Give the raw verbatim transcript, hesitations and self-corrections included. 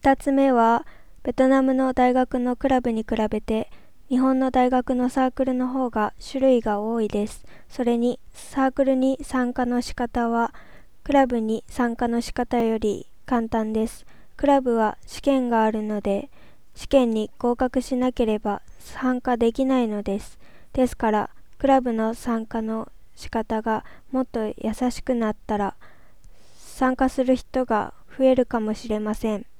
二つ目は、ベトナムの大学のクラブに比べて、日本の大学のサークルの方が種類が多いです。それに、サークルに参加の仕方は、クラブに参加の仕方より簡単です。クラブは試験があるので、試験に合格しなければ参加できないのです。ですから、クラブの参加の仕方がもっと優しくなったら、参加する人が増えるかもしれません。